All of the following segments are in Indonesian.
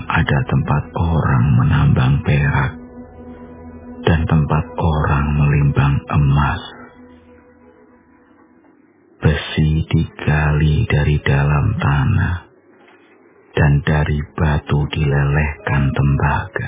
ada tempat orang menambang perak dan tempat orang melimbang emas. Besi digali dari dalam tanah, dan dari batu dilelehkan tembaga.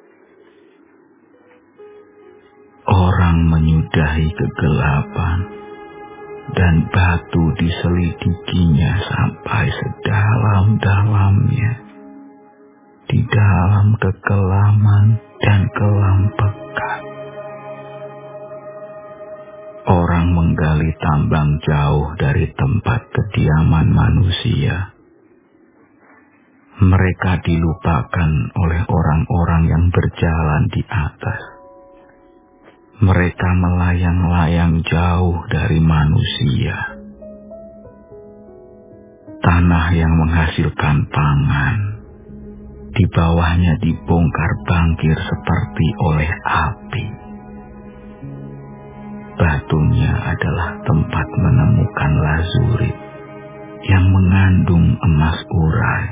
Orang menyudahi kegelapan, dan batu diselidikinya sampai sedalam-dalamnya, di dalam kekelaman dan kelam pekat. Orang menggali tambang jauh dari tempat kediaman manusia. Mereka dilupakan oleh orang-orang yang berjalan di atas. Mereka melayang-layang jauh dari manusia. Tanah yang menghasilkan pangan, di bawahnya dibongkar bangkir seperti oleh api. Batunya adalah tempat menemukan lazurit yang mengandung emas urai.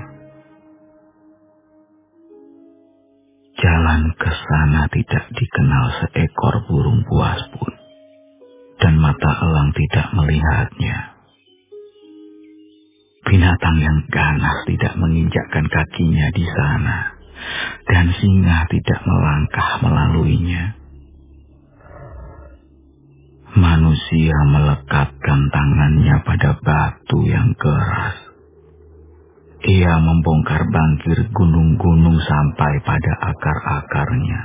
Jalan ke sana tidak dikenal seekor burung buas pun, dan mata elang tidak melihatnya. Binatang yang ganas tidak menginjakkan kakinya di sana, dan singa tidak melangkah melaluinya. Manusia melekatkan tangannya pada batu yang keras. Ia membongkar bangkir gunung-gunung sampai pada akar-akarnya.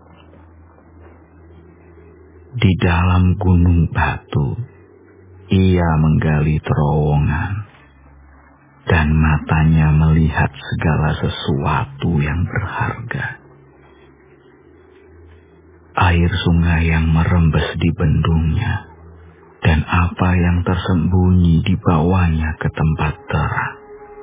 Di dalam gunung batu, ia menggali terowongan, dan matanya melihat segala sesuatu yang berharga. Air sungai yang merembes di bendungnya, dan apa yang tersembunyi di bawahnya ke tempat terang.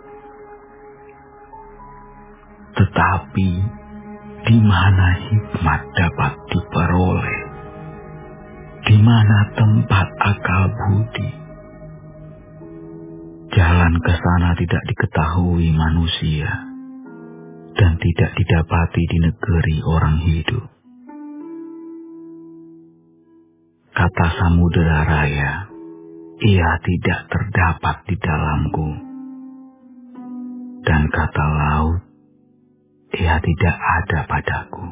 Tetapi, di mana hikmat dapat diperoleh? Di mana tempat akal budi? Jalan ke sana tidak diketahui manusia, dan tidak didapati di negeri orang hidup. Kata samudera raya, ia tidak terdapat di dalamku. Dan kata laut, ia tidak ada padaku.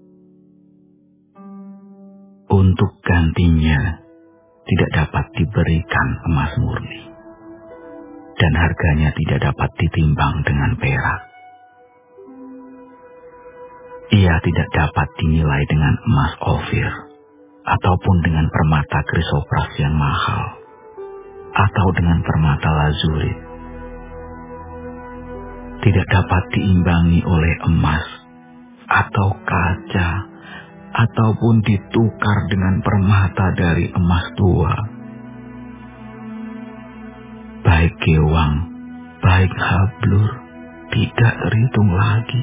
Untuk gantinya, tidak dapat diberikan emas murni, dan harganya tidak dapat ditimbang dengan perak. Ia tidak dapat dinilai dengan emas Ofir, ataupun dengan permata krisopras yang mahal, atau dengan permata lazurit. Tidak dapat diimbangi oleh emas, atau kaca, ataupun ditukar dengan permata dari emas tua. Baik gewang, baik hablur, tidak terhitung lagi.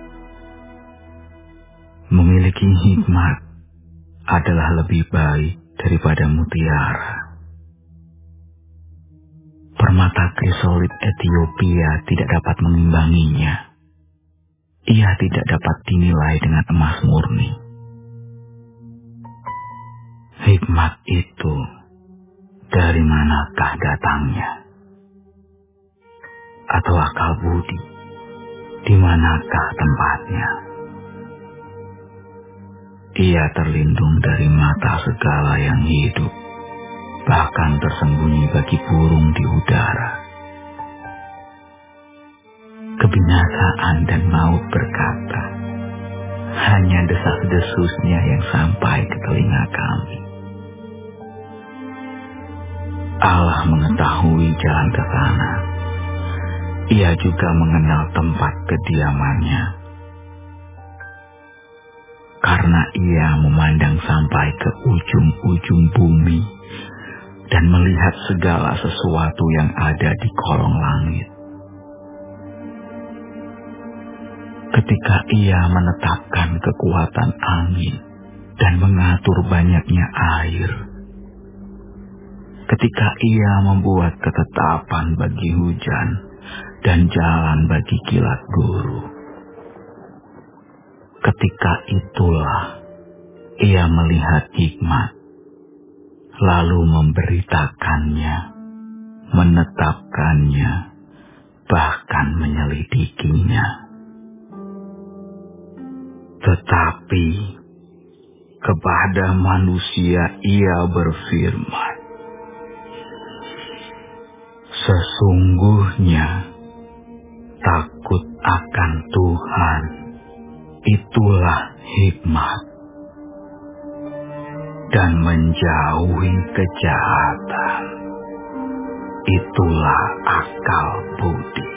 Memiliki hikmat adalah lebih baik daripada mutiara. Permata krisolit Ethiopia tidak dapat mengimbanginya. Ia tidak dapat dinilai dengan emas murni. Hikmat itu dari manakah datangnya? Atau akal budi, di manakah tempatnya? Ia terlindung dari mata segala yang hidup, bahkan tersembunyi bagi burung di udara. Kebinasaan dan maut berkata, hanya desas-desusnya yang sampai ke telinga kami. Allah mengetahui jalan ke sana. Ia juga mengenal tempat kediamannya. Karena ia memandang sampai ke ujung-ujung bumi dan melihat segala sesuatu yang ada di kolong langit. Ketika ia menetapkan kekuatan angin dan mengatur banyaknya air, ketika ia membuat ketetapan bagi hujan dan jalan bagi kilat guru, Ketika itulah ia melihat hikmat, lalu memberitakannya, menetapkannya, bahkan menyelidikinya. Tetapi kepada manusia ia berfirman, sesungguhnya takut akan Tuhan itulah hikmat, dan menjauhi kejahatan itulah akal budi.